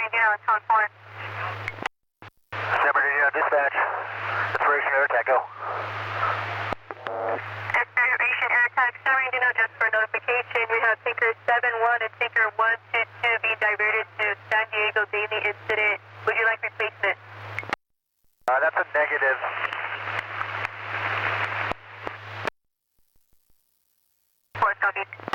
Bernardino, code 4. San Bernardino, dispatch. Inspiration air attack, go. Inspiration air attack, San Bernardino, just for notification, we have tanker 71 and tanker 122 being diverted to San Diego Daily incident. Would you like replacement? That's a negative. Force copy.